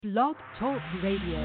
Blog Talk Radio.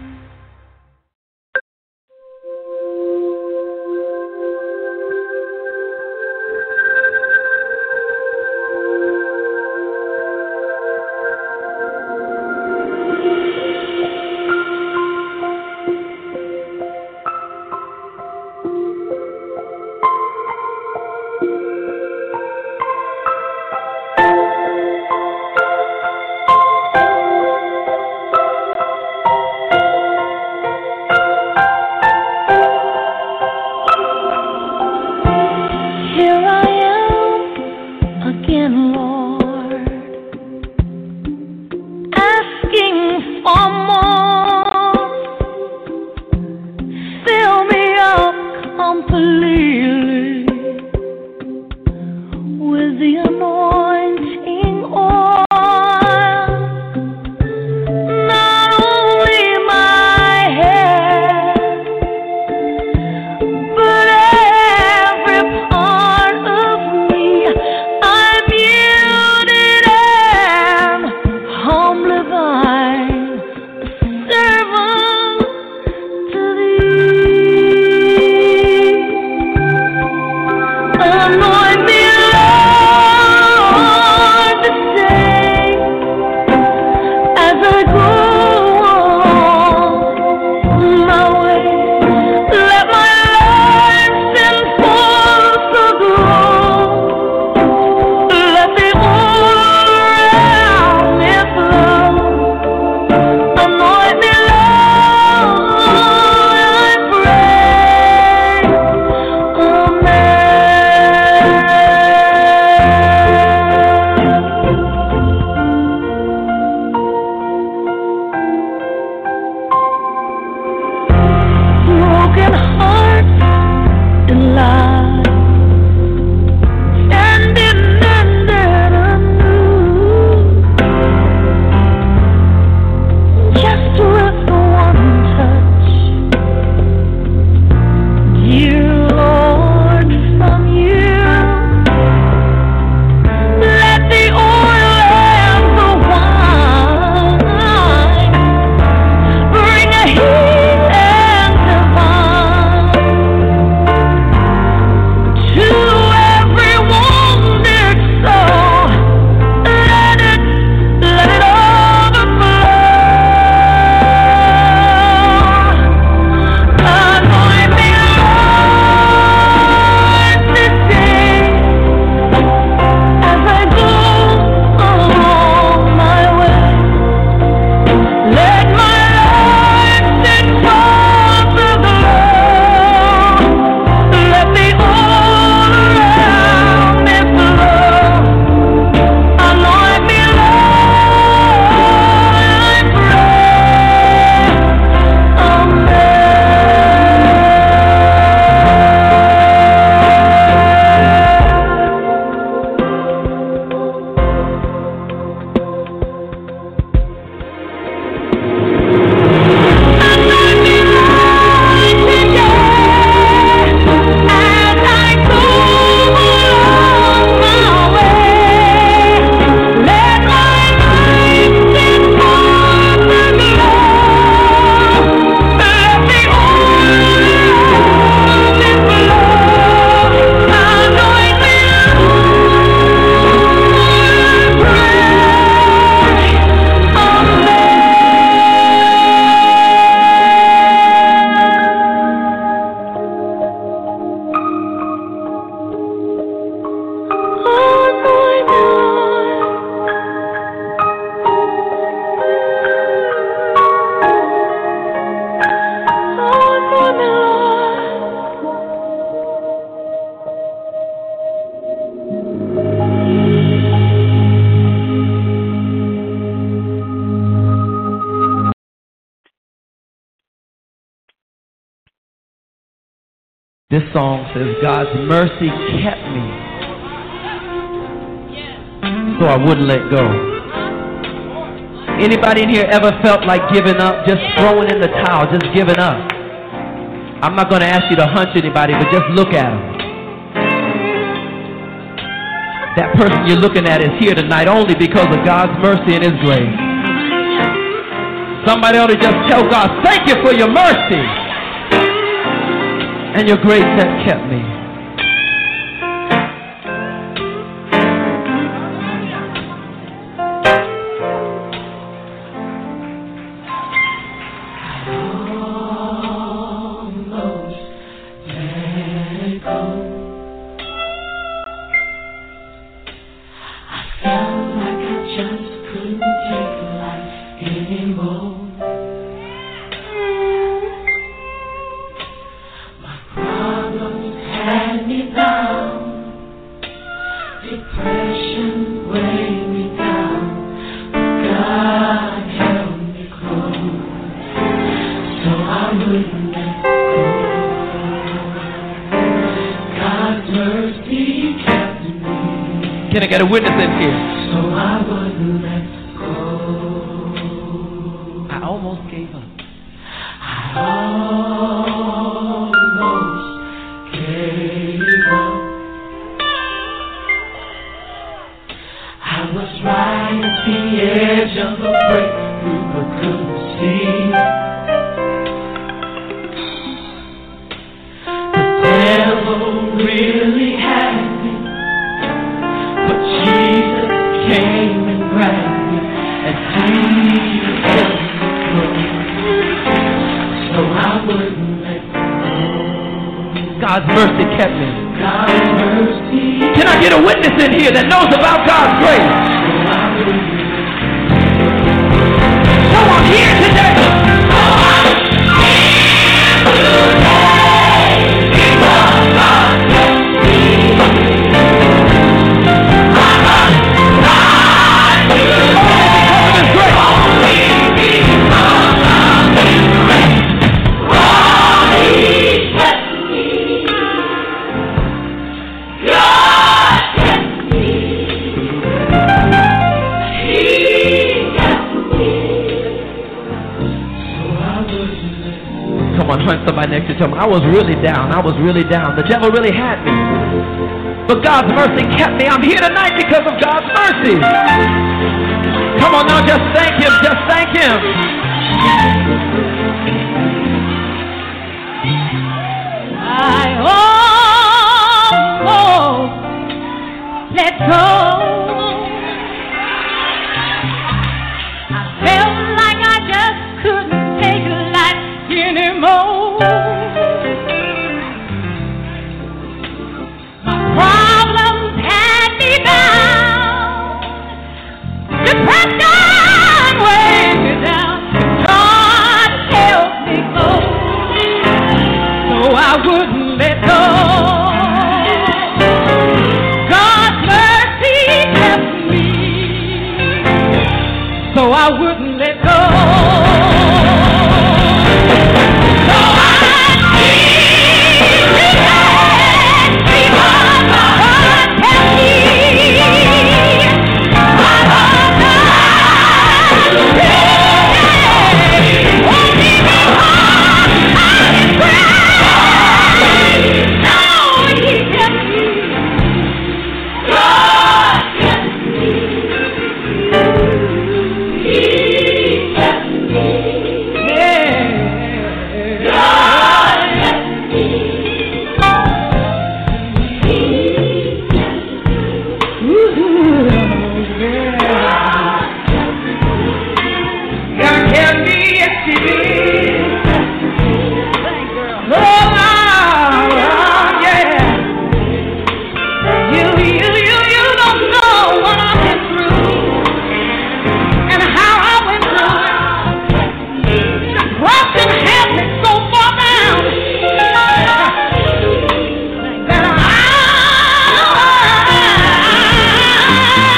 This song says, God's mercy kept me so I wouldn't let go. Anybody in here ever felt like giving up, just throwing in the towel, just giving up? I'm not going to ask you to hunch anybody, but just look at them. That person you're looking at is here tonight only because of God's mercy and His grace. Somebody ought to just tell God, thank you for your mercy and your grace that kept me. Can I get a witness in here? So I wouldn't let go. I almost gave up. I almost gave up. I was right at the edge of a breakthrough, but couldn't see. The devil really had me. Jesus came and grabbed me and he held me close, so I wouldn't let go. God's mercy kept me. God's mercy. Can I get a witness in here that knows about God's grace? So I'm here today. Somebody next to you, I was really down. I was really down. The devil really had me. But God's mercy kept me. I'm here tonight because of God's mercy. Come on now, just thank Him. Just thank Him. I almost let go. I felt like I just couldn't take life anymore. My problems had me bound. Depression weighed me down. God help me go, so I wouldn't let go. God's mercy kept me, so I wouldn't let go.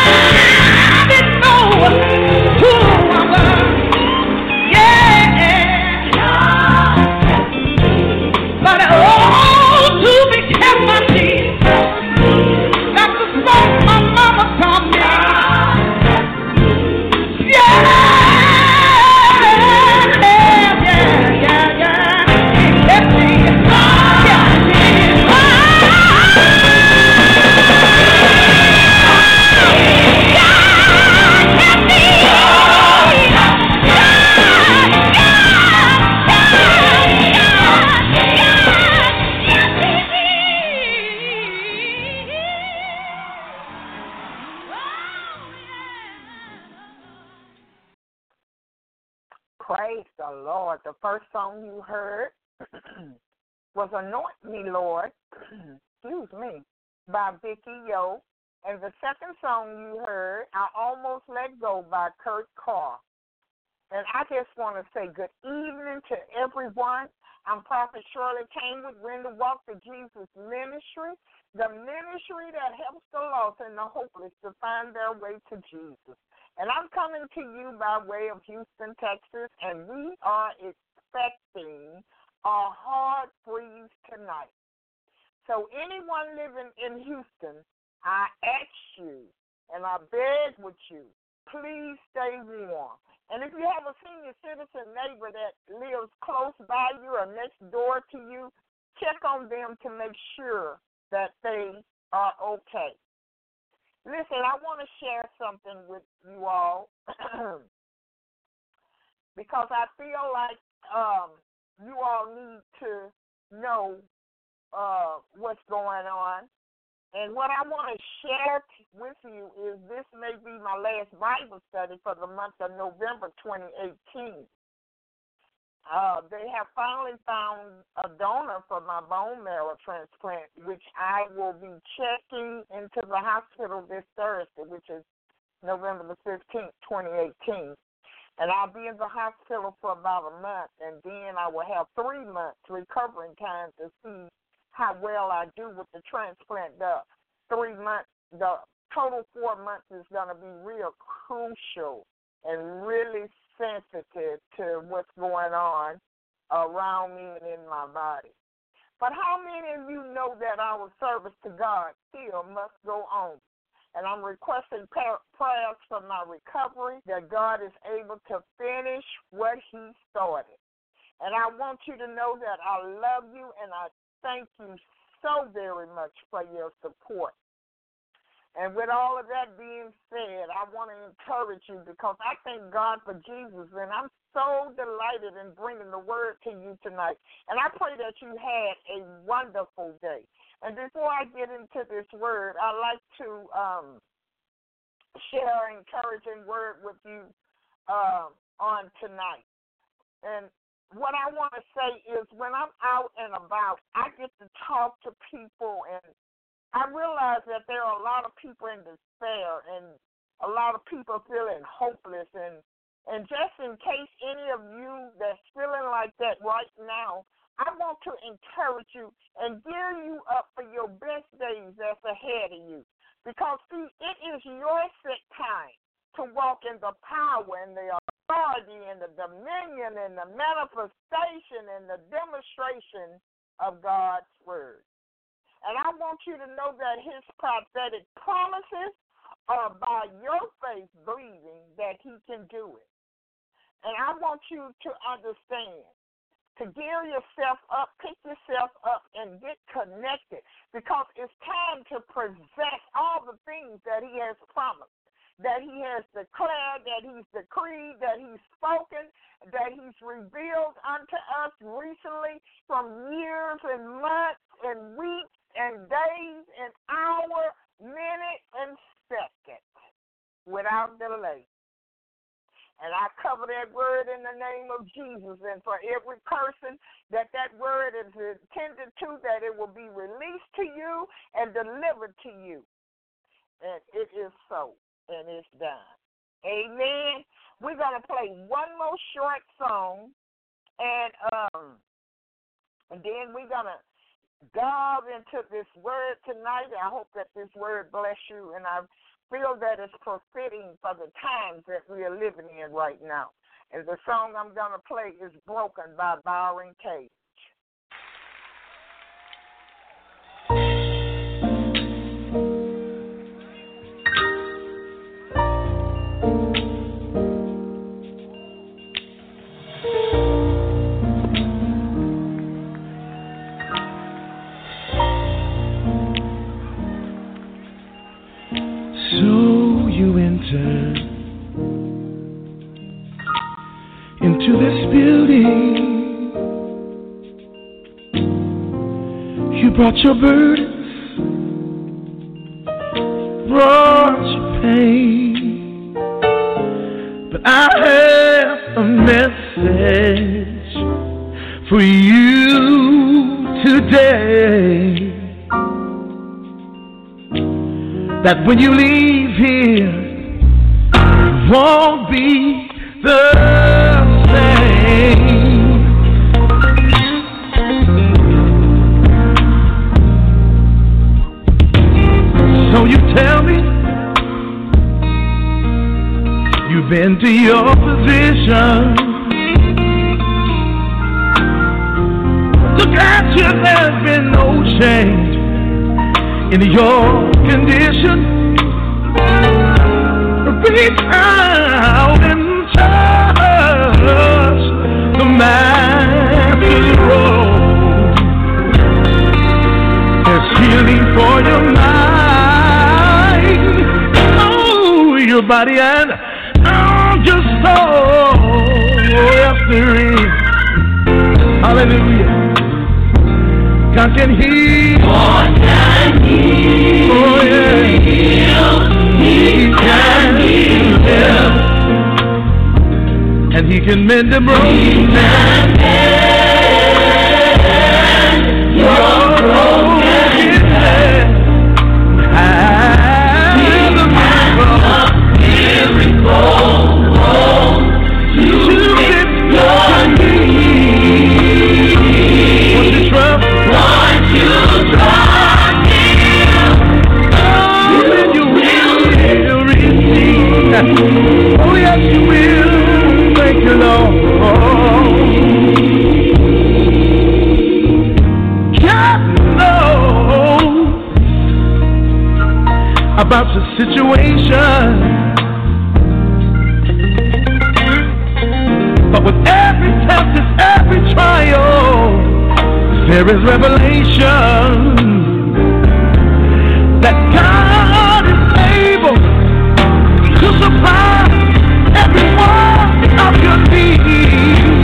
Yeah. Praise the Lord. The first song you heard was Anoint Me, Lord, excuse me, by Vicky Yo. And the second song you heard, I Almost Let Go by Kurt Carr. And I just want to say good evening to everyone. I'm Prophet Shirley Kingwood, Win to Walk to Jesus Ministry, the ministry that helps the lost and the hopeless to find their way to Jesus. And I'm coming to you by way of Houston, Texas, and we are expecting a hard freeze tonight. So anyone living in Houston, I ask you and I beg with you, please stay warm. And if you have a senior citizen neighbor that lives close by you or next door to you, check on them to make sure that they are okay. Listen, I want to share something with you all because I feel like you all need to know what's going on. And what I want to share with you is this may be my last Bible study for the month of November 2018. They have finally found a donor for my bone marrow transplant, which I will be checking into the hospital this Thursday, which is November the 15th, 2018. And I'll be in the hospital for about a month, and then I will have 3 months recovering time to see how well I do with the transplant. The 3 months, the total 4 months is going to be real crucial and really sensitive to what's going on around me and in my body. But how many of you know that our service to God still must go on? And I'm requesting prayers for my recovery, that God is able to finish what he started. And I want you to know that I love you and I thank you so very much for your support. And with all of that being said, I want to encourage you because I thank God for Jesus, and I'm so delighted in bringing the word to you tonight. And I pray that you had a wonderful day. And before I get into this word, I'd like to share an encouraging word with you on tonight. And what I want to say is when I'm out and about, I get to talk to people, and I realize that there are a lot of people in despair and a lot of people feeling hopeless. And just in case any of you that's feeling like that right now, I want to encourage you and gear you up for your best days that's ahead of you. Because, see, it is your set time to walk in the power and the authority and the dominion and the manifestation and the demonstration of God's word. And I want you to know that his prophetic promises are by your faith believing that he can do it. And I want you to understand, to gear yourself up, pick yourself up, and get connected, because it's time to possess all the things that he has promised, that he has declared, that he's decreed, that he's spoken, that he's revealed unto us recently from years and months and weeks and days and hours, minutes and seconds without delay. And I cover that word in the name of Jesus. And for every person that word is intended to, that it will be released to you and delivered to you. And it is so. And it's done. Amen. We're going to play one more short song, and then we're going to dive into this word tonight. I hope that this word bless you, and I feel that it's befitting for the times that we are living in right now. And the song I'm going to play is Broken by Byron Cage. Into this building, you brought your burdens, brought your pain, but I have a message message for you today, that when you leave here, it won't be the same. So you tell me you've been to your position. Look at you, there's been no change in your condition. Reach out and touch the Master's robe. There's healing for your mind, oh, your body and your soul. Yes, there is. Hallelujah. God can heal. God can heal. Oh, yeah. He can heal. And He can mend the broken. He can mend your broken head. He can miracle to fit your needs. Won't you trust? Won't you trust Him? Oh, then you will receive. Oh, yes, you will. Thank you, Lord. God knows about your situation, but with every test and every trial, there is revelation that God is able to supply every one of your needs.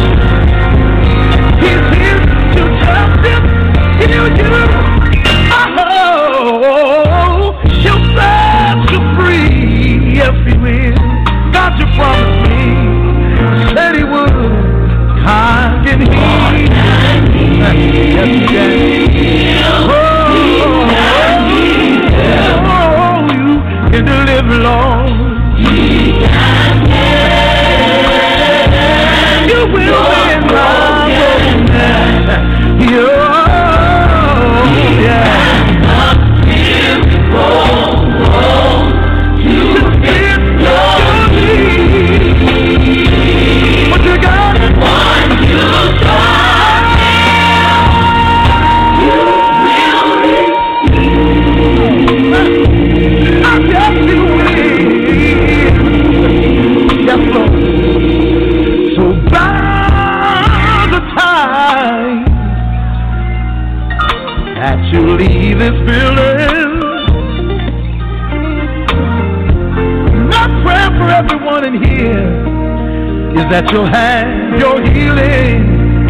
He's here to just heal you. Oh, He'll set you free. Yes, He will. God, you promised me. Said He would. God can heal. Yes, He can. You can deliver, Lord. You will win my brokenness. Yeah. What you got? One, you try. You will receive. I guess you will. Yes, Lord. So by the time that you leave this building, my prayer for everyone in here is that you'll have your healing.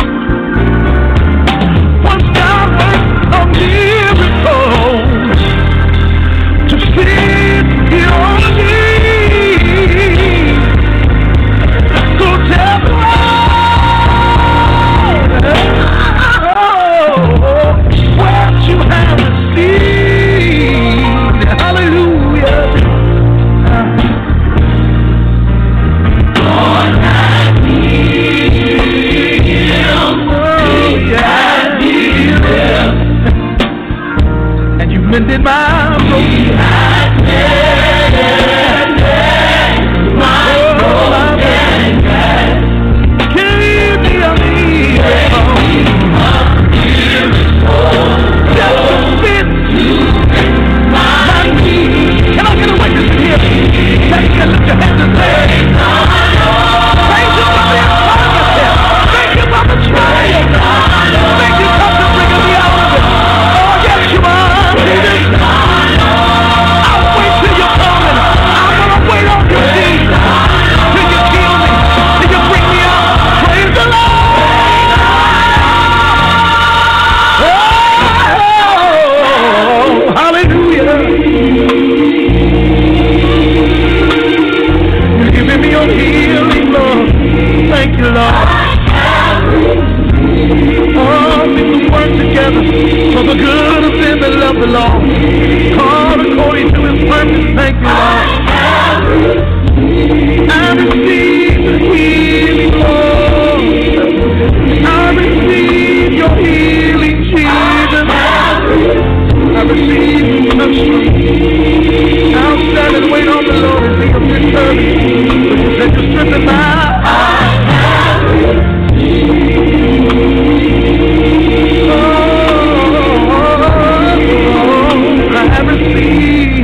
Once God works a miracle to fit your needs, so tell the world what you have received. Hallelujah. Lord, have healed. Oh, yeah. work together for the good of them that love the Lord. Called according to his purpose. Thank you, Lord. I receive the healing, Lord. I receive your healing, Jesus. I receive the touch. I'll stand and wait on the Lord and think of your service. But you said you strengthen my heart. I have received.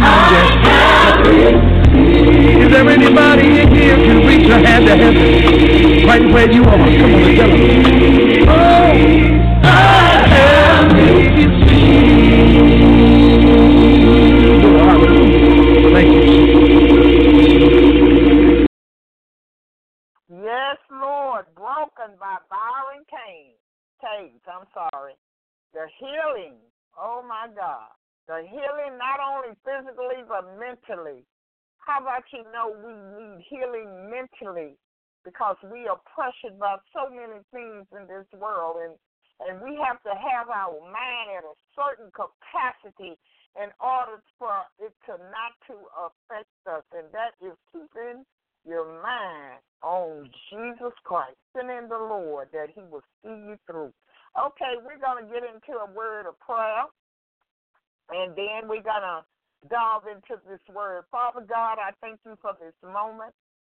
Is there anybody in here who can reach your hand to heaven? Right where you are. Come on and tell them. Oh, I have received. Oh, hallelujah. Thank you. Yes, Lord. Broken by Byron Caves. I'm sorry. The healing. Oh, my God. The healing not only physically but mentally. How about we need healing mentally because we are pressured by so many things in this world, and we have to have our mind at a certain capacity in order for it to not to affect us, and that is keeping your mind on Jesus Christ and in the Lord that he will see you through. Okay, we're going to get into a word of prayer, and then we're going to dive into this word. Father God, I thank you for this moment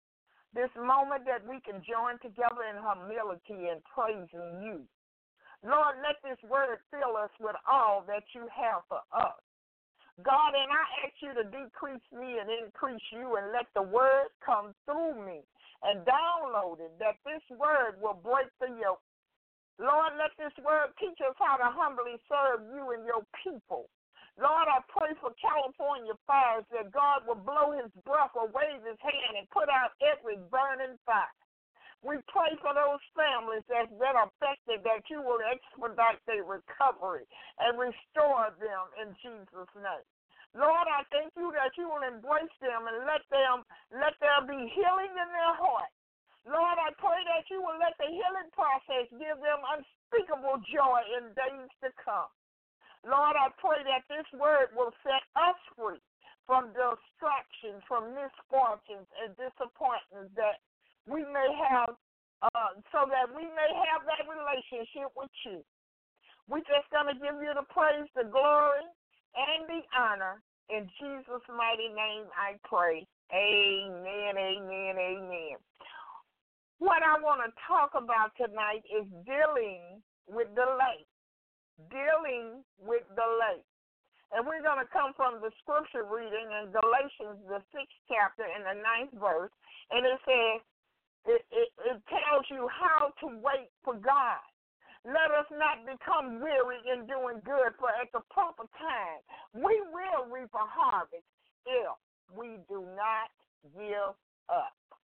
that we can join together in humility and praising you. Lord, let this word fill us with all that you have for us. God, and I ask you to decrease me and increase you and let the word come through me and download it, that this word will break the yoke. Lord, let this word teach us how to humbly serve you and your people. Lord, I pray for California fires that God will blow his breath or wave his hand and put out every burning fire. We pray for those families that's been affected, that you will expedite their recovery and restore them in Jesus' name. Lord, I thank you that you will embrace them and let there be healing in their heart. Lord, I pray that you will let the healing process give them unspeakable joy in days to come. Lord, I pray that this word will set us free from distractions, from misfortunes and disappointments that we may have, so that we may have that relationship with you. We're just going to give you the praise, the glory, and the honor. In Jesus' mighty name I pray. Amen, amen, amen. What I want to talk about tonight is dealing with delay. Dealing with delay. And we're going to come from the scripture reading in Galatians, the 6th chapter, and the 9th verse. And it says, it tells you how to wait for God. Let us not become weary in doing good, for at the proper time we will reap a harvest if we do not give up.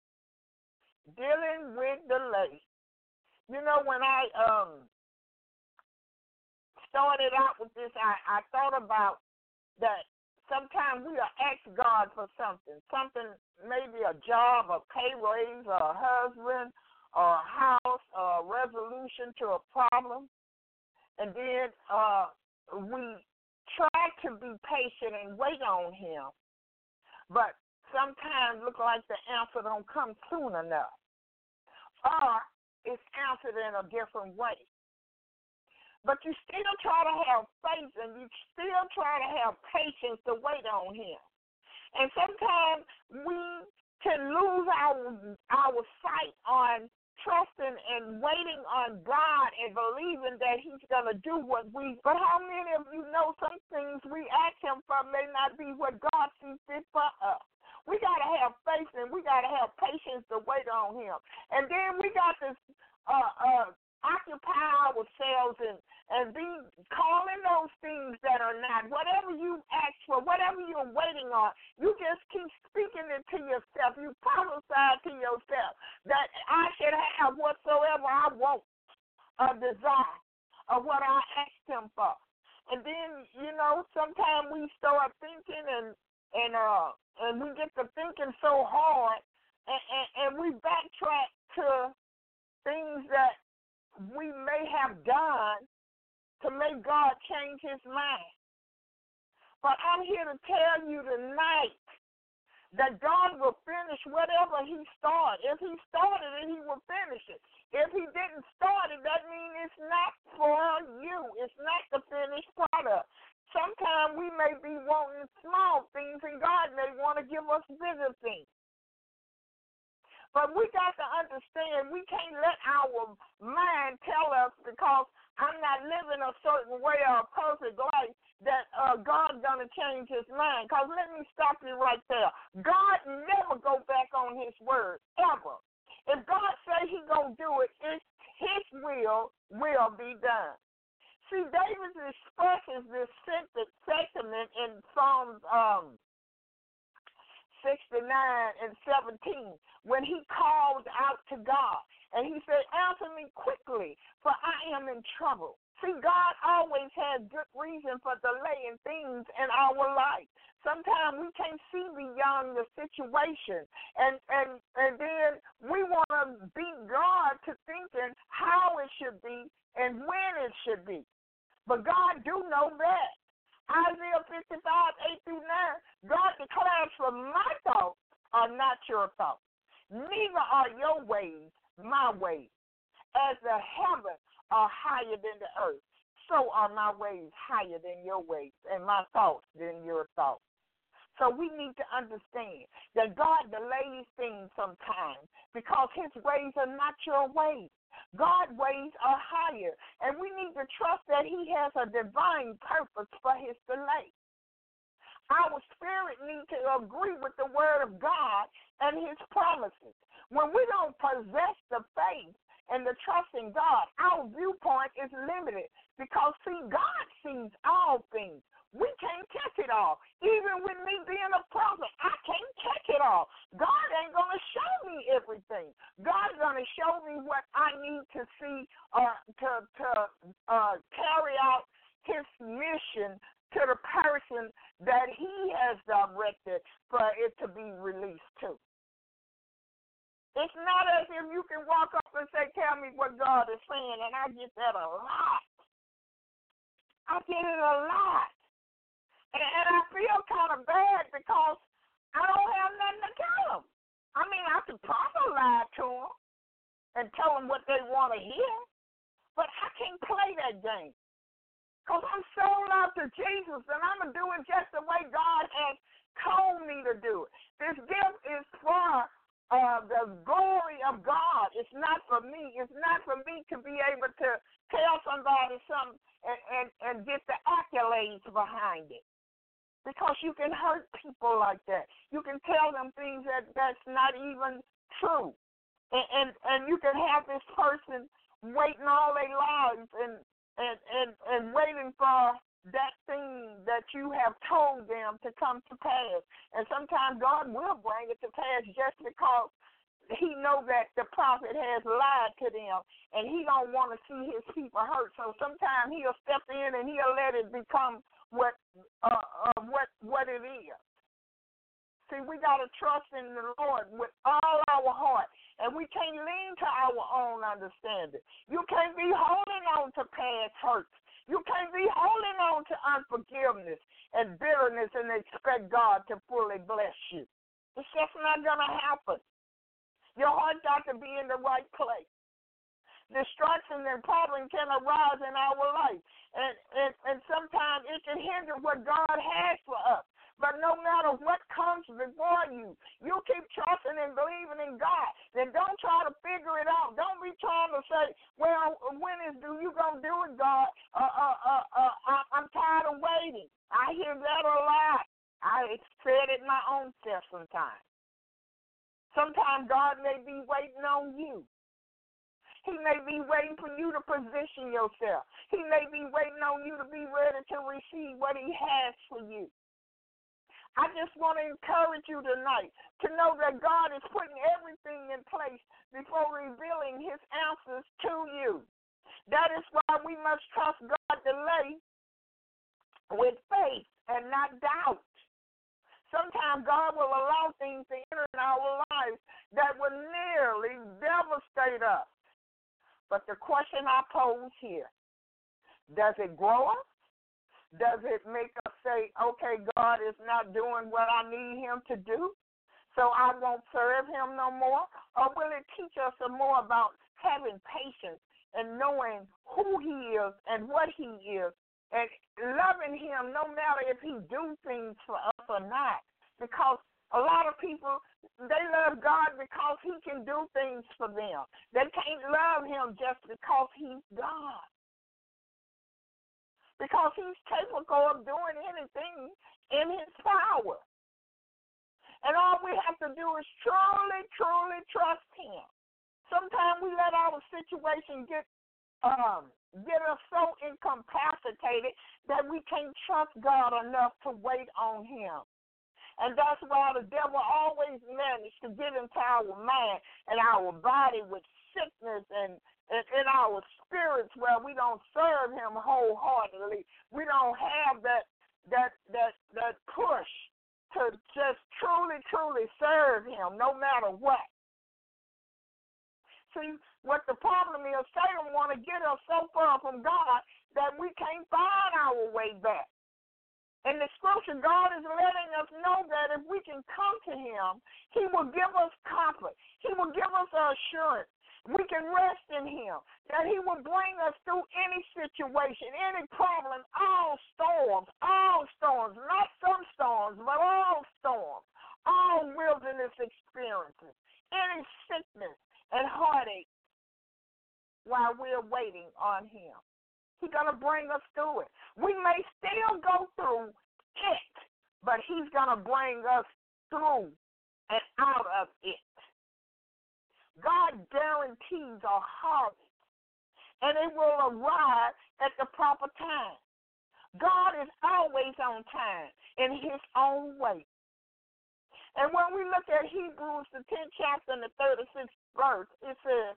Dealing with delay. You know, when I started out with this, I thought about that sometimes we will ask God for something, maybe a job, a pay raise, or a husband, or a house, or a resolution to a problem, and then we try to be patient and wait on him, but sometimes look like the answer don't come soon enough, or it's answered in a different way. But you still try to have faith and you still try to have patience to wait on him. And sometimes we can lose our sight on trusting and waiting on God and believing that he's going to do what but how many of you know some things we ask him for may not be what God sees fit for us? We got to have faith and we got to have patience to wait on him. And then we got this occupy ourselves and be calling those things that are not. Whatever you ask for, whatever you're waiting on, you just keep speaking it to yourself. You prophesy to yourself that I should have whatsoever I want, a desire of what I asked him for. And then, you know, sometimes we start thinking and we get to thinking so hard and we backtrack to things that we may have done to make God change his mind. But I'm here to tell you tonight that God will finish whatever he started. If he started it, he will finish it. If he didn't start it, that means it's not for you. It's not the finished product. Sometimes we may be wanting small things, and God may want to give us bigger things. But we got to understand we can't let our mind tell us because I'm not living a certain way or a perfect life that God's going to change his mind. Because let me stop you right there. God never go back on his word, ever. If God say he going to do it, his will be done. See, David expresses this sentiment in Psalms 69 and 17 when he called out to God. And he said, answer me quickly, for I am in trouble. See, God always has good reason for delaying things in our life. Sometimes we can't see beyond the situation. And then we want to beat God to thinking how it should be and when it should be. But God do know that. Isaiah 55, 8-9, God declares, for my thoughts are not your thoughts, neither are your ways my ways. As the heavens are higher than the earth, so are my ways higher than your ways, and my thoughts than your thoughts. So we need to understand that God delays things sometimes because his ways are not your ways. God's ways are higher, and we need to trust that he has a divine purpose for his delay. Our spirit needs to agree with the word of God and his promises. When we don't possess the faith and the trust in God, our viewpoint is limited because, see, God sees all things. We can't catch it all. Even with me being a prophet, I can't catch it all. God ain't going to show me everything. God's going to show me what I need to see to carry out his mission to the person that he has directed for it to be released to. It's not as if you can walk up and say, tell me what God is saying, and I get that a lot. I get it a lot. And I feel kind of bad because I don't have nothing to tell them. I mean, I could probably lie to them and tell them what they want to hear, but I can't play that game because I'm sold out to Jesus, and I'm doing just the way God has told me to do it. This gift is for the glory of God. It's not for me. It's not for me to be able to tell somebody something and get the accolades behind it. Because you can hurt people like that. You can tell them things that's not even true. And you can have this person waiting all their lives and waiting for that thing that you have told them to come to pass. And sometimes God will bring it to pass just because he knows that the prophet has lied to them, and he don't want to see his people hurt. So sometimes he'll step in and he'll let it become what it is. See, we got to trust in the Lord with all our heart, and we can't lean to our own understanding. You can't be holding on to past hurts. You can't be holding on to unforgiveness and bitterness and expect God to fully bless you. It's just not going to happen. Your heart got to be in the right place. Distraction and problem can arise in our life, and sometimes it can hinder what God has for us. But no matter what comes before you, you keep trusting and believing in God. Then don't try to figure it out. Don't be trying to say, well, when is you going to do it, God? I'm tired of waiting. I hear that a lot. I said it my own self sometimes. Sometimes God may be waiting on you. He may be waiting for you to position yourself. He may be waiting on you to be ready to receive what he has for you. I just want to encourage you tonight to know that God is putting everything in place before revealing his answers to you. That is why we must trust God delay with faith and not doubt. Sometimes God will allow things to enter in our lives that will nearly devastate us. But the question I pose here, Does it grow us? Does it make us say, okay, God is not doing what I need him to do, so I won't serve him no more? Or will it teach us some more about having patience and knowing who he is and what he is and loving him no matter if he do things for us or not? Because a lot of people, they love God because he can do things for them. They can't love him just because he's God. Because he's capable of doing anything in his power. And all we have to do is truly, truly trust him. Sometimes we let our situation get us so incapacitated that we can't trust God enough to wait on him. And that's why the devil always manages to get into our mind and our body with sickness and in our spirits where we don't serve him wholeheartedly. We don't have that push to just truly, truly serve him no matter what. See, what the problem is, Satan want to get us so far from God that we can't find our way back. In the scripture, God is letting us know that if we can come to him, he will give us comfort. He will give us assurance. We can rest in him, that he will bring us through any situation, any problem, all storms, not some storms, but all storms, all wilderness experiences, any sickness and heartache while we're waiting on him. He's going to bring us through it. We may still go through it, but he's going to bring us through and out of it. God guarantees a harvest, and it will arrive at the proper time. God is always on time in his own way. And when we look at Hebrews, the 10th chapter and the 36th verse, it says,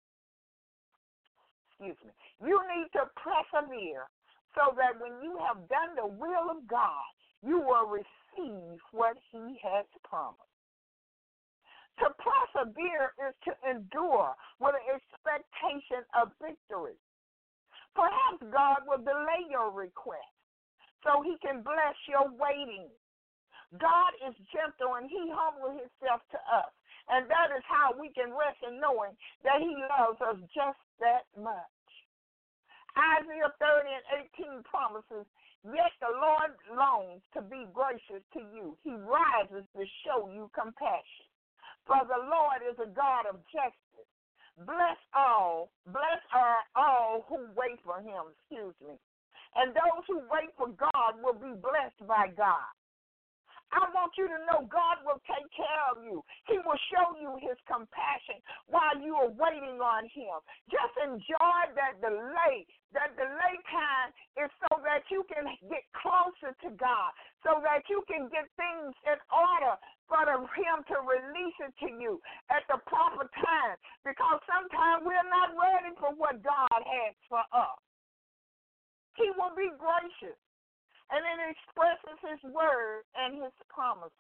you need to persevere so that when you have done the will of God, you will receive what he has promised. To persevere is to endure with an expectation of victory. Perhaps God will delay your request so he can bless your waiting. God is gentle and he humbles himself to us. And that is how we can rest in knowing that he loves us just that much. Isaiah 30 and 18 promises, yet the Lord longs to be gracious to you. He rises to show you compassion. For the Lord is a God of justice. Bless are all who wait for him, And those who wait for God will be blessed by God. I want you to know God will take care of you. He will show you his compassion while you are waiting on him. Just enjoy that delay. That delay time is so that you can get closer to God, so that you can get things in order for him to release it to you at the proper time, because sometimes we're not ready for what God has for us. He will be gracious. And it expresses his word and his promises.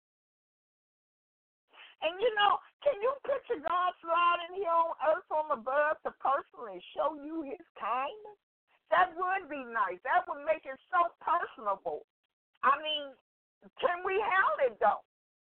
And can you picture God sliding here on earth from above to personally show you his kindness? That would be nice. That would make it so personable. I mean, can we have it though?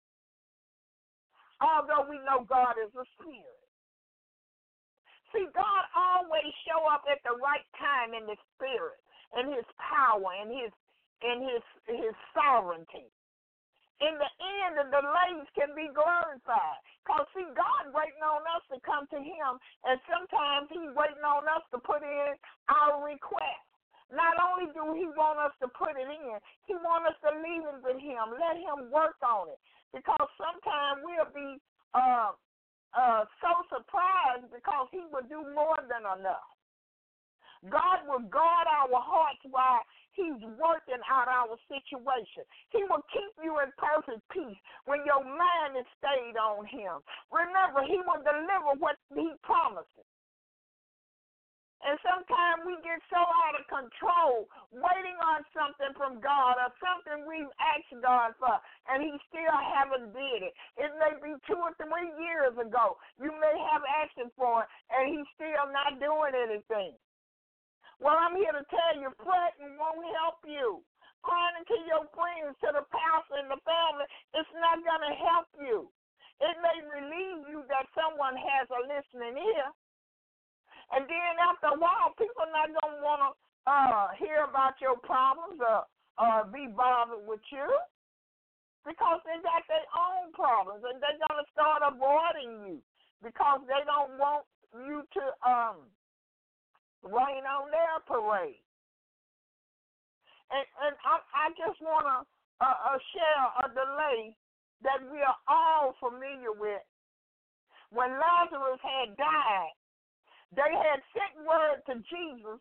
Although we know God is a spirit. See, God always show up at the right time in the spirit, in his power, in his sovereignty. In the end, the delays can be glorified. Because, see, God waiting on us to come to him, and sometimes he's waiting on us to put in our request. Not only do he want us to put it in, he wants us to leave it with him, let him work on it. Because sometimes we'll be so surprised because he will do more than enough. God will guard our hearts while he's working out our situation. He will keep you in perfect peace when your mind is stayed on him. Remember, he will deliver what he promises. And sometimes we get so out of control, waiting on something from God or something we've asked God for, and he still haven't did it. It may be 2 or 3 years ago. You may have asked him for it, and he's still not doing anything. Well, I'm here to tell you, fretting won't help you. Crying to your friends, to the pastor and the family, it's not going to help you. It may relieve you that someone has a listening ear. And then after a while, people are not going to want to hear about your problems or be bothered with you because they got their own problems, and they're going to start avoiding you because they don't want you to rain on their parade. And I just want to share a delay that we are all familiar with. When Lazarus had died, they had sent word to Jesus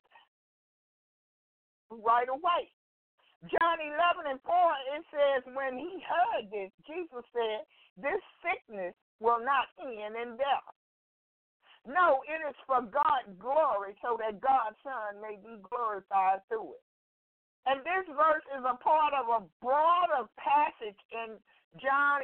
right away. John 11:4, it says, when he heard this, Jesus said, this sickness will not end in death. No, it is for God's glory, so that God's Son may be glorified through it. And this verse is a part of a broader passage in John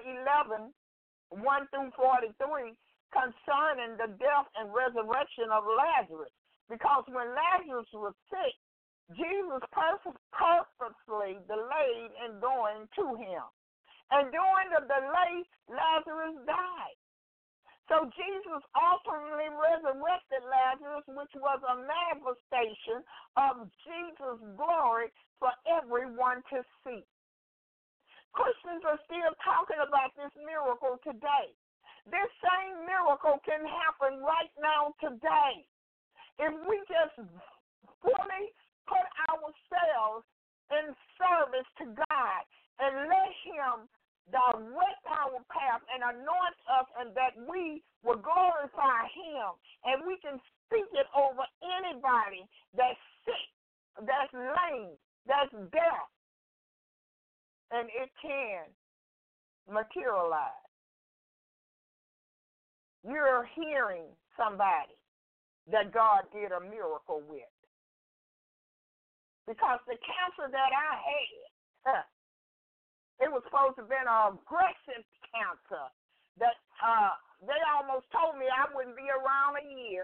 11:1-43, concerning the death and resurrection of Lazarus. Because when Lazarus was sick, Jesus purposely delayed in going to him. And during the delay, Lazarus died. So Jesus ultimately resurrected Lazarus, which was a manifestation of Jesus' glory for everyone to see. Christians are still talking about this miracle today. This same miracle can happen right now today. If we just fully put ourselves in service to God and let him direct our path and anoint us, and that we will glorify him, and we can speak it over anybody that's sick, that's lame, that's deaf, and it can materialize. You're hearing somebody that God did a miracle with. Because the cancer that I had, it was supposed to have been an aggressive cancer that they almost told me I wouldn't be around a year.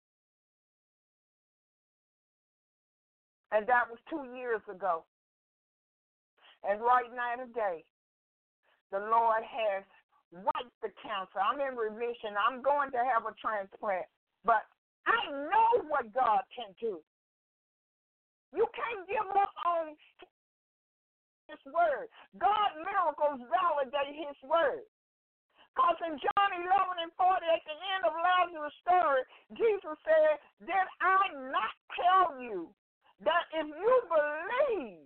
And that was 2 years ago. And right now today, the Lord has wiped the cancer. I'm in remission. I'm going to have a transplant. But I know what God can do. You can't give up on his word. God's miracles validate his word. Because in John 11:40, at the end of Lazarus' story, Jesus said, did I not tell you that if you believe,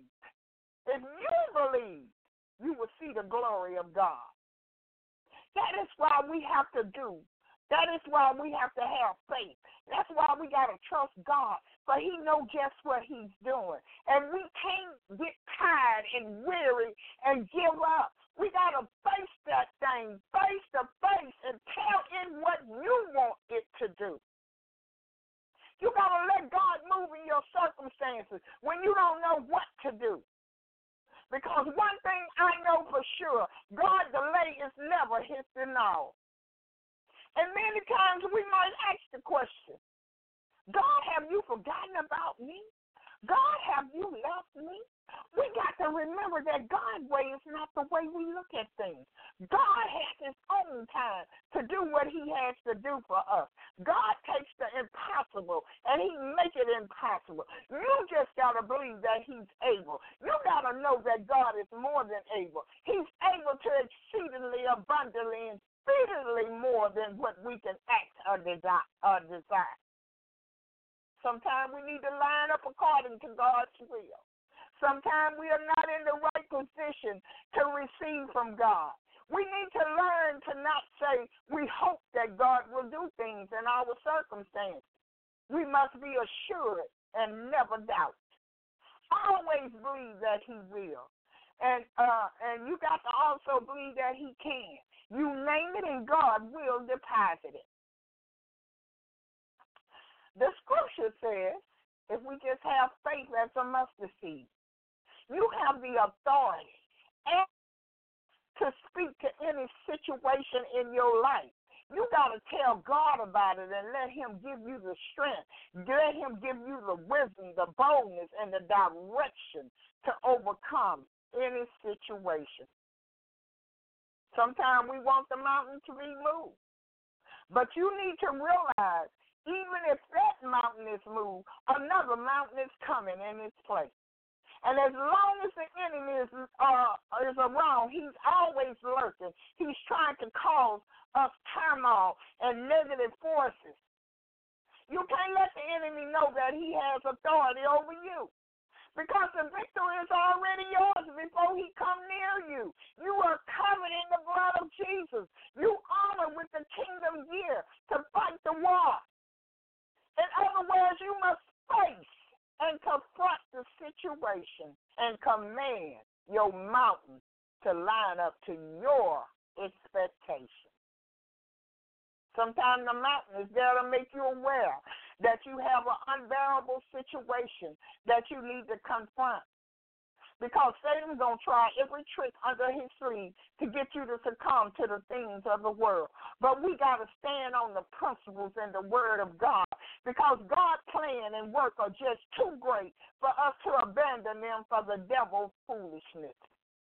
you will see the glory of God. That is why we have to do. That is why we have to have faith. That's why we got to trust God, for he knows just what he's doing. And we can't get tired and weary and give up. We got to face that thing face to face and tell it what you want it to do. You got to let God move in your circumstances when you don't know what to do. Because one thing I know for sure, God's delay is never his denial. And many times we might ask the question, God, have you forgotten about me? God, have you left me? We got to remember that God's way is not the way we look at things. God has his own time to do what he has to do for us. God takes the impossible and he makes it impossible. You just got to believe that he's able. You got to know that God is more than able. He's able to exceedingly abundantly and speedily more than what we can act or desire. Sometimes we need to line up according to God's will. Sometimes we are not in the right position to receive from God. We need to learn to not say we hope that God will do things in our circumstances. We must be assured and never doubt. Always believe that he will. And you got to also believe that he can. You name it and God will deposit it. The scripture says, if we just have faith as a mustard seed, you have the authority to speak to any situation in your life. You got to tell God about it and let him give you the strength. Let him give you the wisdom, the boldness, and the direction to overcome any situation. Sometimes we want the mountain to be moved. But you need to realize, even if that mountain is moved, another mountain is coming in its place. And as long as the enemy is around, he's always lurking. He's trying to cause us turmoil and negative forces. You can't let the enemy know that he has authority over you, because the victory is already yours before he come near you. You are covered in the blood of Jesus. You armor with the kingdom gear to fight the war. In other words, you must face and confront the situation and command your mountain to line up to your expectation. Sometimes the mountain is there to make you aware that you have an unbearable situation that you need to confront. Because Satan's going to try every trick under his sleeve to get you to succumb to the things of the world. But we got to stand on the principles and the word of God, because God's plan and work are just too great for us to abandon them for the devil's foolishness.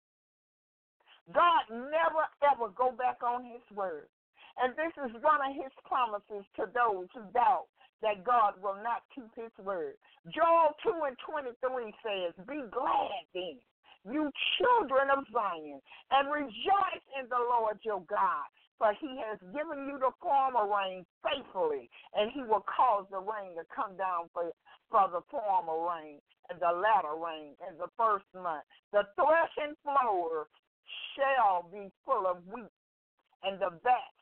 God never, ever go back on his word. And this is one of his promises to those who doubt that God will not keep his word. Joel 2:23 says, "Be glad then, you children of Zion, and rejoice in the Lord your God, for he has given you the former rain faithfully, and he will cause the rain to come down for the former rain and the latter rain in the first month. The threshing floor shall be full of wheat, and the vats,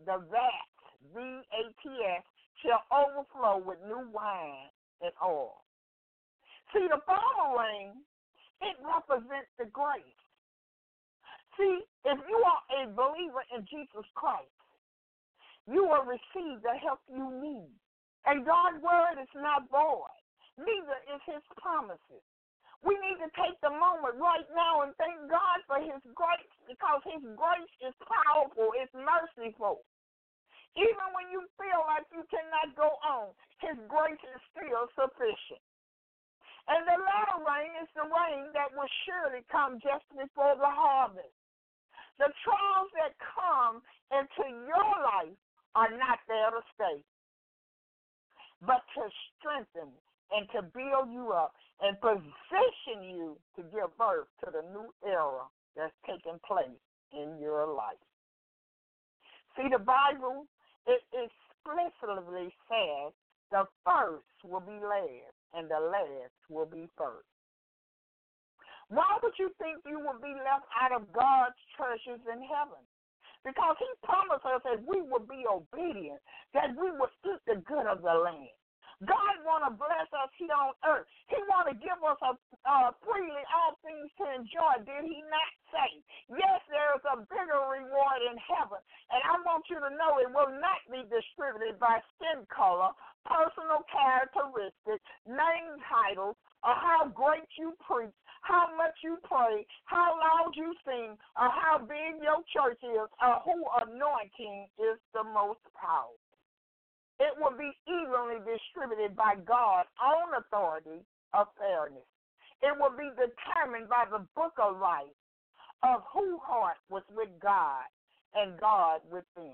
V-A-T-S, shall overflow with new wine and oil." See, the former rain, it represents the grace. See, if you are a believer in Jesus Christ, you will receive the help you need. And God's word is not void, neither is his promises. We need to take the moment right now and thank God for his grace, because his grace is powerful, it's merciful. Even when you feel like you cannot go on, his grace is still sufficient. And the latter rain is the rain that will surely come just before the harvest. The trials that come into your life are not there to stay, but to strengthen and to build you up and position you to give birth to the new era that's taking place in your life. See, the Bible, it explicitly says the first will be last and the last will be first. Why would you think you will be left out of God's treasures in heaven? Because he promised us that we would be obedient, that we would eat the good of the land. God want to bless us here on earth. He want to give us freely all things to enjoy. Did he not say? Yes, there is a bigger reward in heaven. And I want you to know it will not be distributed by skin color, personal characteristics, name titles, or how great you preach, how much you pray, how loud you sing, or how big your church is, or who anointing is the most powerful. It will be evenly distributed by God's own authority of fairness. It will be determined by the book of life of whose heart was with God and God with them.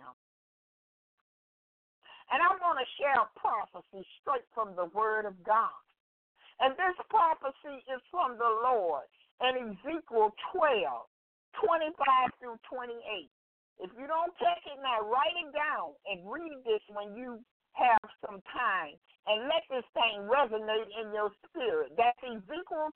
And I want to share a prophecy straight from the Word of God. And this prophecy is from the Lord in Ezekiel 12:25-28. If you don't take it now, write it down and read this when you have some time, and let this thing resonate in your spirit. That's Ezekiel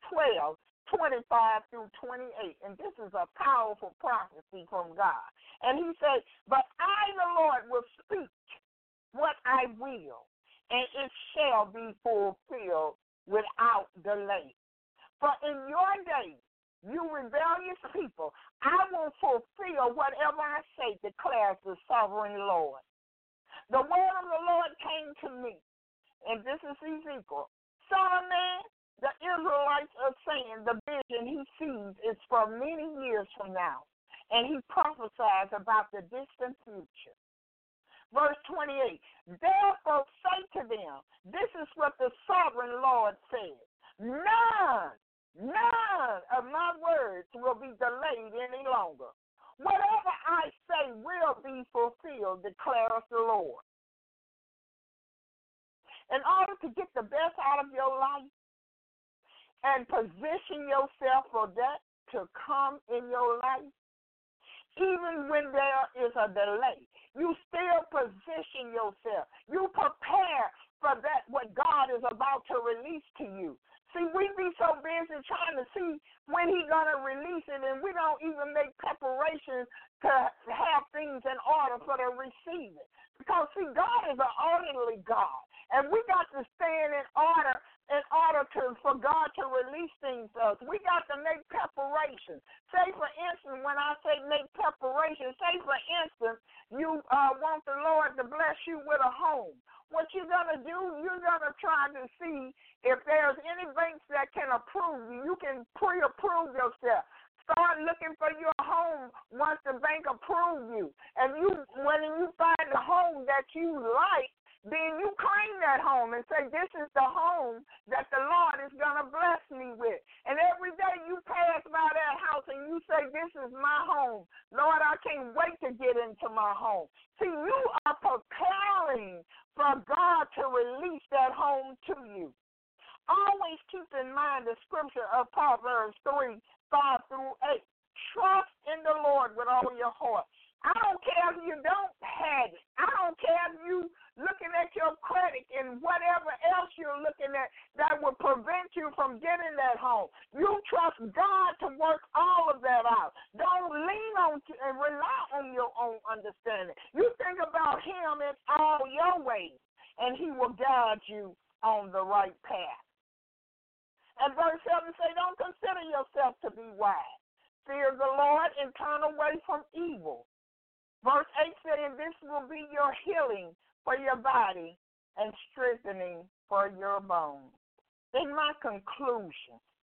12:25-28, and this is a powerful prophecy from God. And he said, "But I, the Lord, will speak what I will, and it shall be fulfilled without delay. For in your days, you rebellious people, I will fulfill whatever I say, declares the sovereign Lord." The word of the Lord came to me, and this is Ezekiel. "Son of man, the Israelites are saying the vision he sees is for many years from now, and he prophesies about the distant future. Verse 28, therefore say to them, this is what the sovereign Lord says, none of my words will be delayed any longer. Whatever I say will be fulfilled, declares the Lord. In order to get the best out of your life and position yourself for that to come in your life, even when there is a delay, you still position yourself. You prepare for that what God is about to release to you. See, we be so busy trying to see when He's going to release it, and we don't even make preparations to have things in order for to receive it. Because, see, God is an orderly God, and we got to stand in order for God to release things to us. We got to make preparations. Say, for instance, when I say make preparations, say, for instance, you want the Lord to bless you with a home. What you're going to do, you're going to try to see if there's any banks that can approve you. You can pre-approve yourself. Start looking for your home once the bank approves you. And when you find a home that you like, then you claim that home and say, this is the home that the Lord is going to bless me with. And every day you pass by that house and you say, this is my home. Lord, I can't wait to get into my home. See, you are preparing for God to release that home to you. Always keep in mind the scripture of Proverbs 3:5-8. Trust in the Lord with all your heart. I don't care if you don't have it. I don't care if you looking at your credit and whatever else you're looking at that will prevent you from getting that home. You trust God to work all of that out. Don't lean on and rely on your own understanding. You think about Him in all your ways, and He will guide you on the right path. And verse 7 say, don't consider yourself to be wise. Fear the Lord and turn away from evil. Verse 8 saying, this will be your healing for your body and strengthening for your bones. In my conclusion,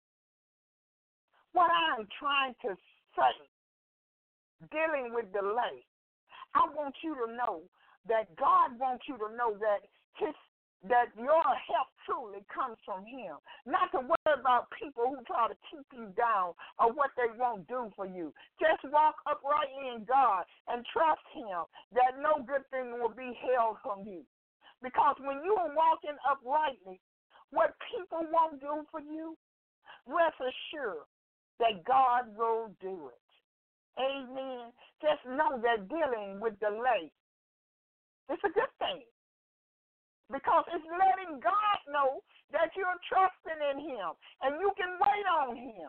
what I'm trying to say, dealing with delay, I want you to know that God wants you to know that that your help truly comes from Him. Not to worry about people who try to keep you down or what they won't do for you. Just walk uprightly in God and trust Him that no good thing will be held from you. Because when you are walking uprightly, what people won't do for you, rest assured that God will do it. Amen. Just know that dealing with delay is a good thing. Because it's letting God know that you're trusting in Him and you can wait on Him.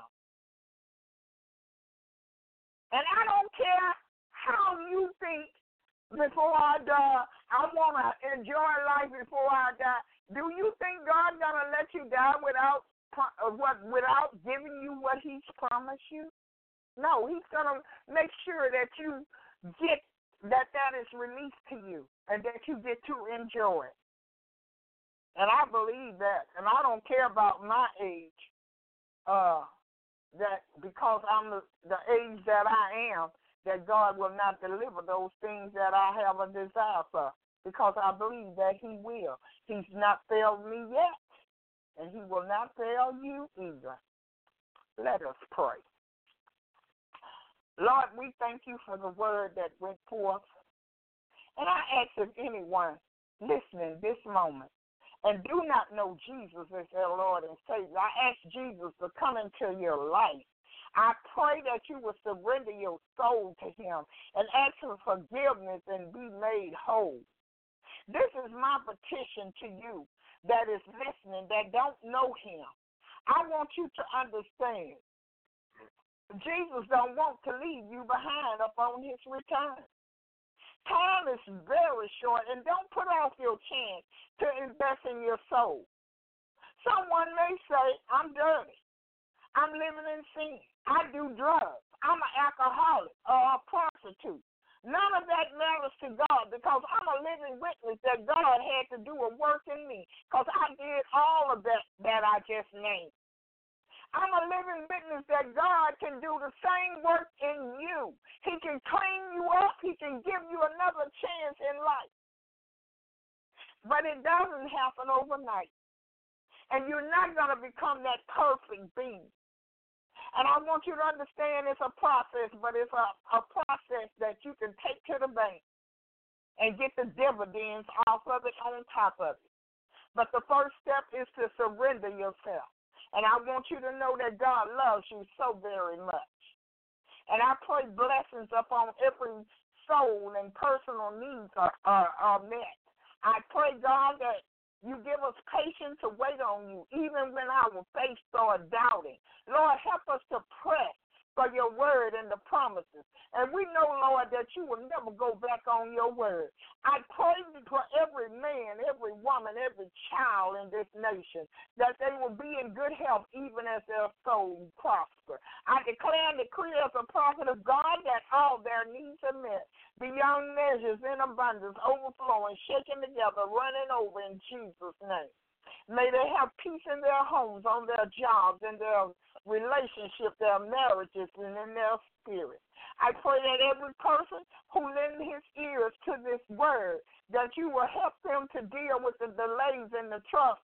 And I don't care how you think before I die, I want to enjoy life before I die. Do you think God's going to let you die without giving you what He's promised you? No, He's going to make sure that you get that is released to you and that you get to enjoy it. And I believe that, and I don't care about my age, that because I'm the age that I am, that God will not deliver those things that I have a desire for, because I believe that He will. He's not failed me yet, and He will not fail you either. Let us pray. Lord, we thank You for the word that went forth, and I ask if anyone listening this moment and do not know Jesus as their Lord and Savior, I ask Jesus to come into your life. I pray that you will surrender your soul to Him and ask for forgiveness and be made whole. This is my petition to you that is listening, that don't know Him. I want you to understand, Jesus don't want to leave you behind upon His return. Time is very short, and don't put off your chance to invest in your soul. Someone may say, I'm dirty. I'm living in sin. I do drugs. I'm an alcoholic or a prostitute. None of that matters to God, because I'm a living witness that God had to do a work in me, because I did all of that I just named. I'm a living witness that God can do the same work in you. He can clean you up. He can give you another chance in life. But it doesn't happen overnight. And you're not going to become that perfect being. And I want you to understand it's a process, but it's a process that you can take to the bank and get the dividends off of it on top of it. But the first step is to surrender yourself. And I want you to know that God loves you so very much. And I pray blessings upon every soul and personal needs are met. I pray, God, that you give us patience to wait on you, even when our faith starts doubting. Lord, help us to press for your word and the promises. And we know, Lord, that you will never go back on your word. I pray for every man, every woman, every child in this nation, that they will be in good health even as their soul prosper. I declare and decree as a prophet of God that all their needs are met, beyond measures, in abundance, overflowing, shaken together, running over in Jesus' name. May they have peace in their homes, on their jobs, in their relationships, their marriages, and in their spirit. I pray that every person who lends his ears to this word, that you will help them to deal with the delays and the trust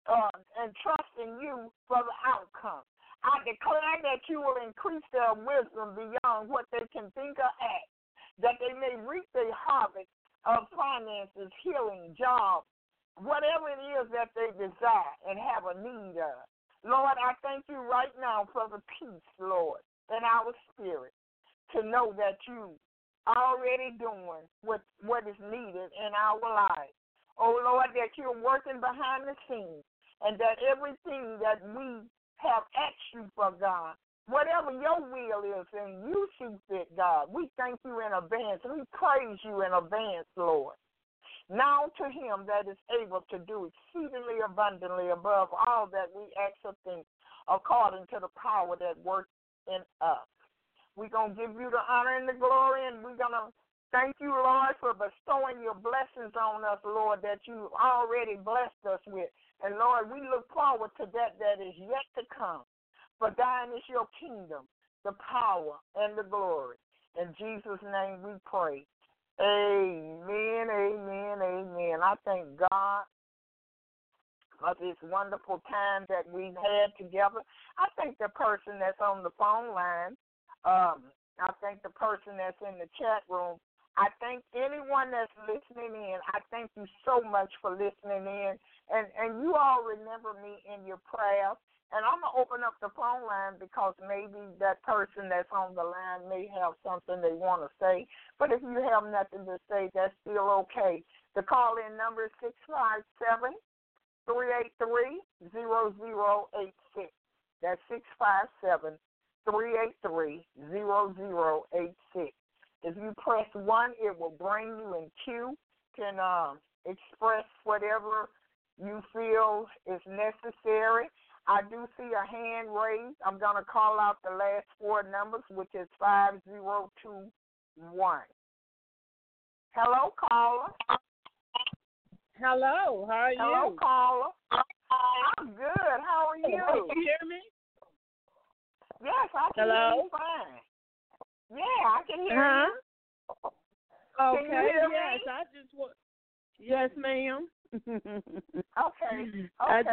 in you for the outcome. I declare that you will increase their wisdom beyond what they can think or act, that they may reap the harvest of finances, healing, jobs, whatever it is that they desire and have a need of. Lord, I thank you right now for the peace, Lord, in our spirit, to know that you already doing what is needed in our lives. Oh, Lord, that you're working behind the scenes, and that everything that we have asked you for, God, whatever your will is and you see fit, God, we thank you in advance. We praise you in advance, Lord. Now to him that is able to do exceedingly abundantly above all that we ask or think, according to the power that works in us. We're going to give you the honor and the glory, and we're going to thank you, Lord, for bestowing your blessings on us, Lord, that you already blessed us with. And, Lord, we look forward to that is yet to come. For thine is your kingdom, the power, and the glory. In Jesus' name we pray. Amen, amen, amen. I thank God for this wonderful time that we've had together. I thank the person that's on the phone line. I thank the person that's in the chat room. I thank anyone that's listening in. I thank you so much for listening in. And you all remember me in your prayers. And I'm going to open up the phone line because maybe that person that's on the line may have something they want to say. But if you have nothing to say, that's still okay. The call-in number is 657-383-0086. That's 657-383-0086. If you press 1, it will bring you in queue. You can express whatever you feel is necessary. I do see a hand raised. I'm going to call out the last 4 numbers, which is 5021. Hello, caller. Hello, how are you? Hello, caller. I'm good. How are you? Can you hear me? Yes, I can hear you fine. Yeah, I can hear you. Okay, Can you hear me? yes, I just want. Yes, ma'am. Okay.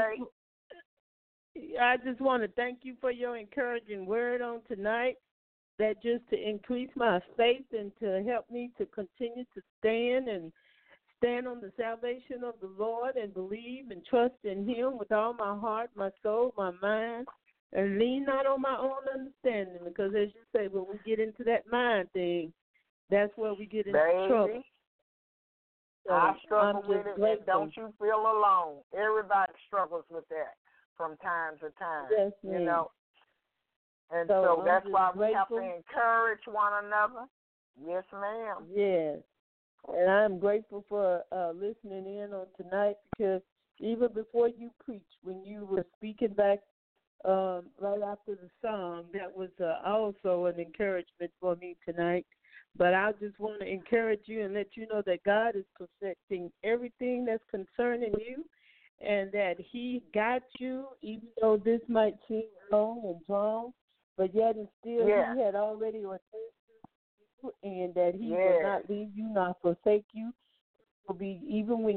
I just want to thank you for your encouraging word on tonight, that just to increase my faith and to help me to continue to stand on the salvation of the Lord and believe and trust in him with all my heart, my soul, my mind, and lean not on my own understanding, because as you say, when we get into that mind thing, that's where we get into trouble. So I struggle with it, grateful. and don't you feel alone. Everybody struggles with that from time to time, yes, you know. And so that's why we have to grateful. encourage one another. Yes, ma'am. Yes. And I'm grateful for listening in on tonight, because even before you preached, when you were speaking back right after the song, that was also an encouragement for me tonight. But I just want to encourage you and let you know that God is perfecting everything that's concerning you, and that he got you, even though this might seem long and drawn, but yet and still he had already ordained you, and that he will not leave you nor forsake you. Will be, even when you feel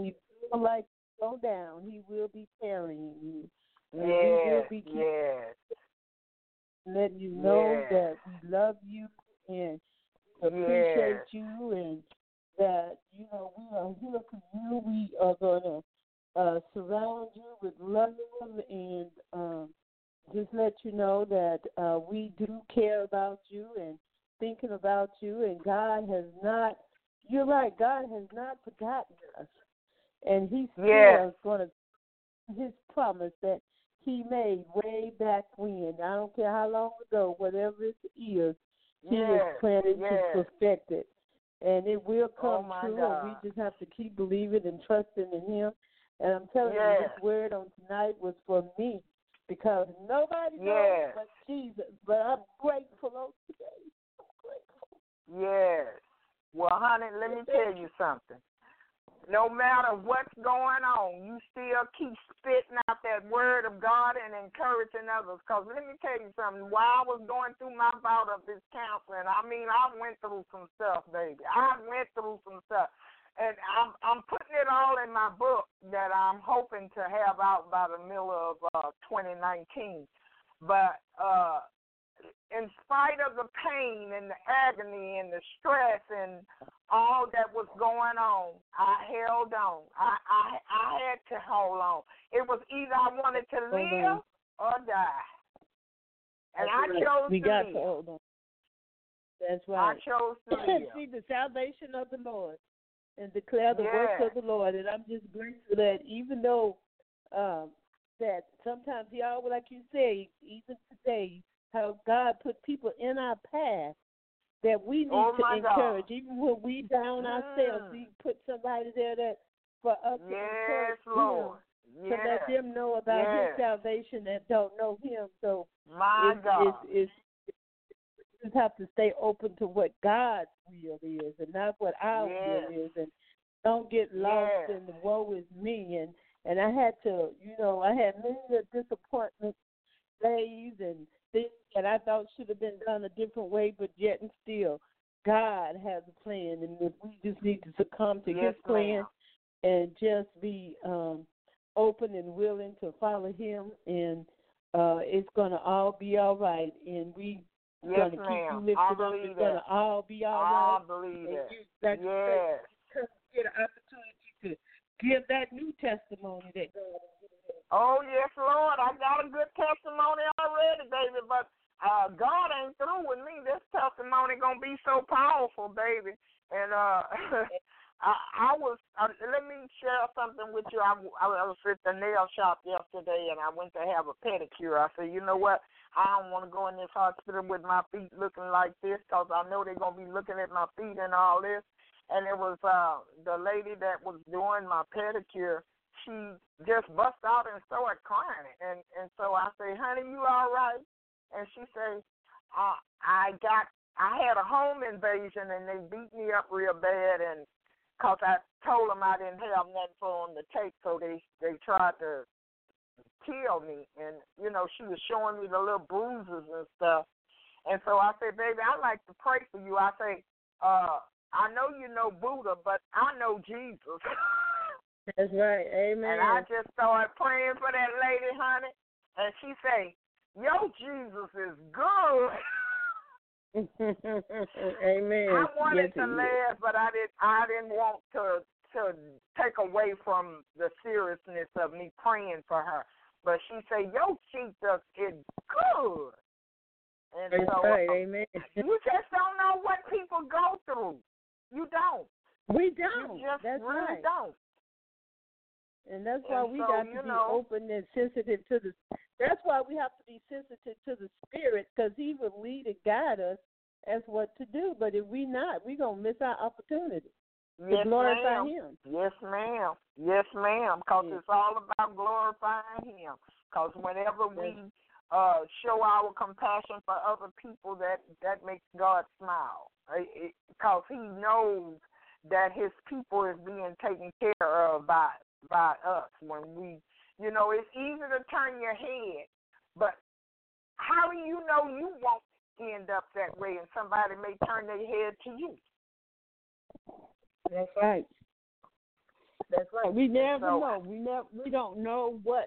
feel like you go down, He will be carrying you. And He Yes, will be yes, letting you know yes, that we love you and appreciate yes, you, and that, we are here for you. We are going to surround you with love and just let you know that we do care about you and thinking about you, and God has not, you're right, God has not forgotten us. And He's still going to, His promise that He made way back when, I don't care how long ago, whatever it is, He is planning to perfect it. And it will come true, God. and we just have to keep believing and trusting in Him. And I'm telling you, this word on tonight was for me, because nobody knows but Jesus. But I'm grateful on today. I'm grateful. Yes. Well, honey, let me tell you something. No matter what's going on, you still keep spitting out that word of God and encouraging others. Because let me tell you something. While I was going through my bout of this counseling, I went through some stuff, baby. I went through some stuff. And I'm putting it all in my book that I'm hoping to have out by the middle of 2019. But in spite of the pain and the agony and the stress and all that was going on, I held on. I had to hold on. It was either I wanted to live or die. And I chose to live. To hold on. That's right. I chose to live. See the salvation of the Lord and declare the works of the Lord. And I'm just grateful that even though that sometimes He always, like you say, even today, how God put people in our path that we need to encourage. God. Even when we down ourselves, we put somebody there that for us to encourage Lord. Him, to let them know about His salvation that don't know Him. So God. We just have to stay open to what God's will is and not what our will is, and don't get lost in the woe is me. And I had to, I had many disappointment days and things that I thought should have been done a different way, but yet and still, God has a plan, and if we just need to succumb to His plan and just be open and willing to follow Him, and it's going to all be all right. And we going to keep you lifted up. It's going to all be all right. I believe it. Get an opportunity to give that new testimony that God has given. Oh, yes, Lord. I got a good testimony already, baby, but God ain't through with me. This testimony going to be so powerful, baby. And let me share something with you. I was at the nail shop yesterday, and I went to have a pedicure. I said, you know what? I don't want to go in this hospital with my feet looking like this, because I know they're going to be looking at my feet and all this. And it was the lady that was doing my pedicure. She just bust out and started crying. And so I say, honey, you all right? And she say, I had a home invasion, and they beat me up real bad, and because I told them I didn't have nothing for them to take, so they tried to kill me. And, she was showing me the little bruises and stuff. And so I said, baby, I'd like to pray for you. I say, I know you know Buddha, but I know Jesus. That's right. Amen. And I just started praying for that lady, honey. And she say, yo, Jesus is good. Amen. I wanted to laugh, but I didn't want to take away from the seriousness of me praying for her. But she say, yo, Jesus is good. And that's so, right. Amen. You just don't know what people go through. You don't. We don't. You just that's really right. don't. And that's why we got to be open and sensitive to the. That's why we have to be sensitive to the Spirit, because He will lead and guide us as what to do. But if we not, we're gonna miss our opportunity to glorify Him. Yes, ma'am. Yes, ma'am. Because it's all about glorifying Him. Because whenever we show our compassion for other people, that makes God smile. Because He knows that His people is being taken care of by us. When we, it's easy to turn your head, but how do you know you won't end up that way, and somebody may turn their head to you? That's right. That's right. We never so, know. We don't know what.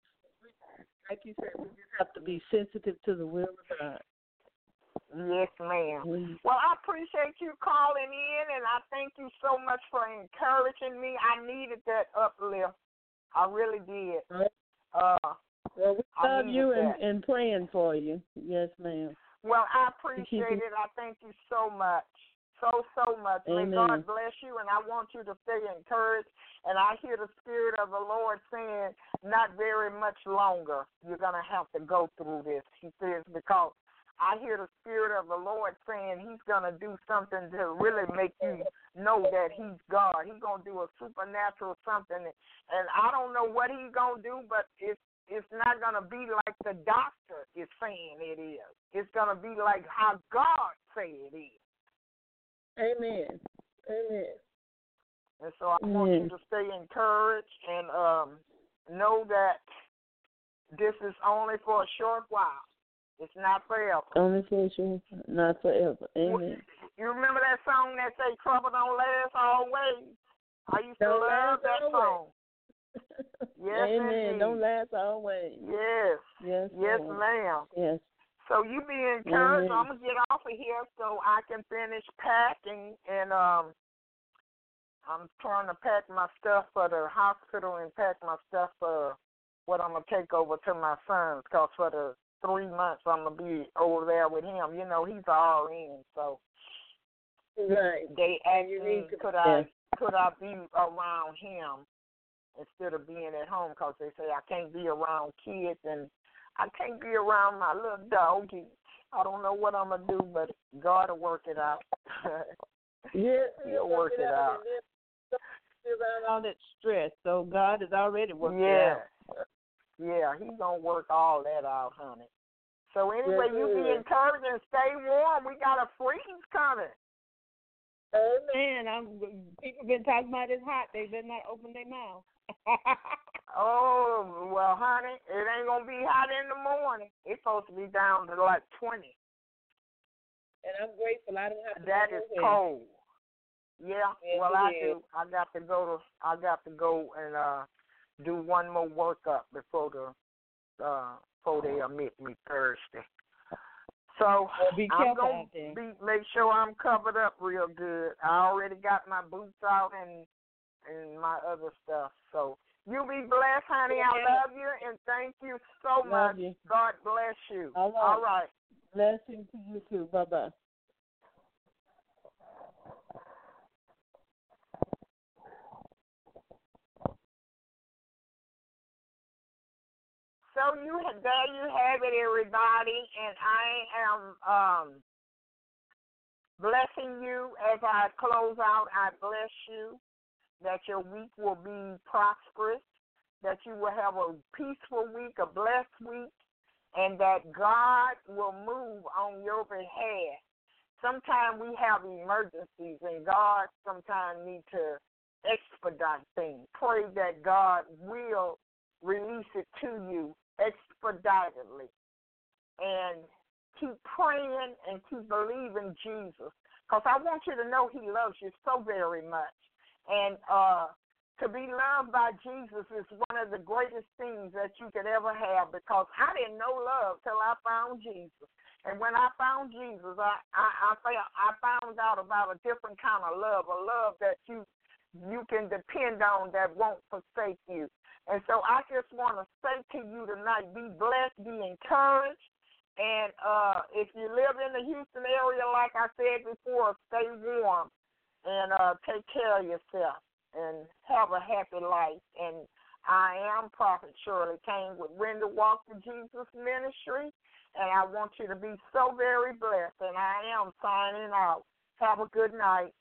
Like you said, we just have to be sensitive to the will of God. Yes, ma'am. Mm-hmm. Well, I appreciate you calling in, and I thank you so much for encouraging me. I needed that uplift. I really did. Well, we love you and praying for you. Yes, ma'am. Well, I appreciate it. I thank you so much. So much. Amen. May God bless you, and I want you to stay encouraged. And I hear the Spirit of the Lord saying, not very much longer you're going to have to go through this. He says, because I hear the Spirit of the Lord saying he's going to do something to really make you know that he's God. He's going to do a supernatural something. And I don't know what he's going to do, but it's not going to be like the doctor is saying it is. It's going to be like how God say it is. Amen. Amen. And so I want you to stay encouraged and know that this is only for a short while. It's not forever. Only for a short while, not forever. Amen. You remember that song that say trouble don't last always? I used to love that song. Yes, amen. Indeed. Don't last always. Yes, ma'am. Yes. So you be encouraged. Amen. I'm going to get off of here so I can finish packing. And I'm trying to pack my stuff for the hospital and pack my stuff for what I'm going to take over to my son's. Because for the 3 months I'm going to be over there with him. You know, he's all in. So right. They asked me, could I be around him instead of being at home? Because they say I can't be around kids and I can't be around my little doggy. I don't know what I'm going to do, but God will work it out. Yes, He'll work it out. Around all that stress, so God has already worked it out. Yeah, he's going to work all that out, honey. So anyway, you be encouraged and stay warm. We got a freeze coming. Amen. People been talking about it's hot. They better not open their mouth. Oh, well, honey, it ain't going to be hot in the morning. It's supposed to be down to like 20. And I'm grateful I don't have to That is cold. Yeah, yes, well, I do. I got to go and do one more workup before they admit me Thursday. So be I'm going to make sure I'm covered up real good. I already got my boots out and my other stuff. So you be blessed, honey. I love you, and thank you so much. You. God bless you. All right. Blessing to you, too. Bye-bye. So there you have it, everybody, and I am blessing you as I close out. I bless you that your week will be prosperous, that you will have a peaceful week, a blessed week, and that God will move on your behalf. Sometimes we have emergencies, and God sometimes needs to expedite things. Pray that God will release it to you expeditedly. And keep praying and keep believing Jesus. Because I want you to know he loves you so very much. And to be loved by Jesus is one of the greatest things that you could ever have, because I didn't know love till I found Jesus. And when I found Jesus, I found out about a different kind of love, a love that you can depend on, that won't forsake you. And so I just want to say to you tonight, be blessed, be encouraged. And if you live in the Houston area, like I said before, stay warm and take care of yourself and have a happy life. And I am Prophet Shirley Kane with When to Walk with Jesus Ministry, and I want you to be so very blessed. And I am signing out. Have a good night.